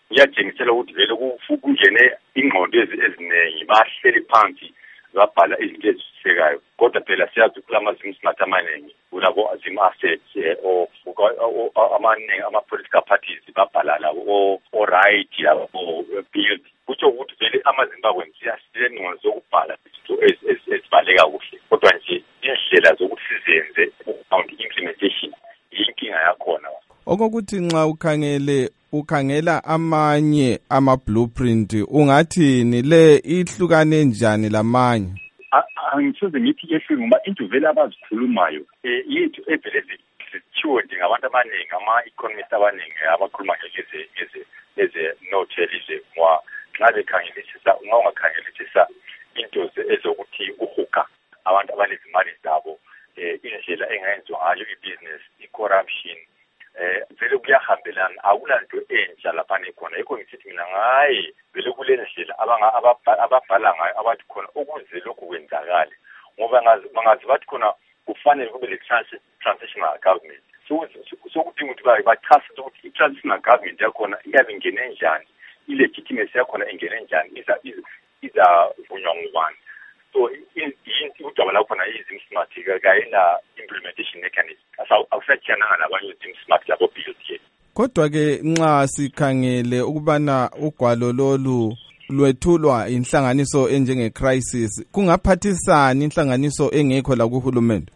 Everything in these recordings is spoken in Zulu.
uyatshengisela ukuthi vele kungene ingqondo eziningi bahleli phansi babhala izinto ezisekayo kodwa phela siyazi kulamazimu smart amaningi kulabo azim assets amaningi ama-political parties babhala labo o-right labo build kutsho ukuthi vele amaZimbabwe siyasiyengqondo zokubhala izinto ezibaleka kuhle kodwa nje indlela zokuthi sizenze implementation yinkinga yakhona. Okokuthi nxa ukhangela amanye ama-blueprint ungathini le ihlukane njani lamanye? Angisoze ngithi yehlule ngoba into vele abazikhulumayo yethu evele zithiwe nje ngabantu abaningi ama-economist abaningi abakhuluma ngeze-no-telize nxa bekhangelisisa nxa ungakhangelisisa into ezokuthi uhuka abantu abanezimali zabo indlela engayenziwa ngayo i-business i-corruption vele kuyahambelana akulanto entsha laphana ikhona yikho ngisithi mina ngaye vele kule ndlela ababhala ngayo abathi khona ukuze lokhu kwenzakale ngoba bangazi bathi khona kufanele kube le-transitional government sokudinga ukuthi bachasise ukuthi i-transitional government yakhona iyabe ingene njani i-legitimacy yakhona ingene njani izavunywa ngubani. So udaba lakhona izim smart kayela implementation mechanism awusathiyananga nabanye izim smart labo build yet. Kodwa-ke nxa sikhangele ukubana ugwalo lolu lwethulwa inhlanganiso enjenge-crisis kungaphathisani inhlanganiso engekho la kuhulumende?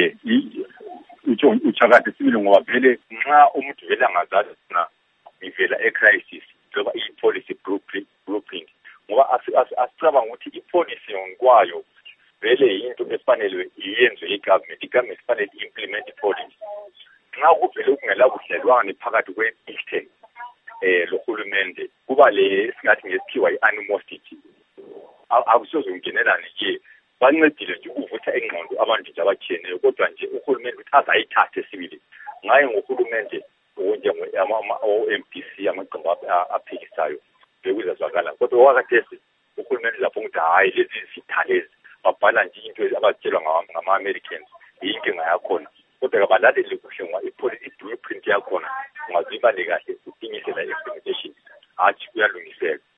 Uchakade sibili ngoba vele nxa umuntu vele angazazi na ivela e-crisis ngoba i-policy blueprint ngoba asicabanga ukuthi i-policy ngokwayo vele into efanele iyenzwe i-government ifanele i-implement i-policy. Nxa kuvele kungela budlelwane phakathi kwe-system lohulumende kuba le singathi ngesikhiwa i-animosity akusoze ungenelane nje bancedile nje ukuvutha ingqondo abantu nje abatshiyeneyo kodwa nje uhulumende ukuthi azayithathe sibili ngaye ngohulumende o-MDC amaqembu aphikisayo bekuzazwakala kodwa wakhathesi uhulumende lapho ukuthi hayi lezi sithalezi babhala nje into abazitshelwa ngama-Americans yinkinga yakhona kodwa kabalaleli kuhle ngoba i-blueprint yakhona ungazibaleka kahle udinga indlela ye-implementation hatshi kuyalungiseka.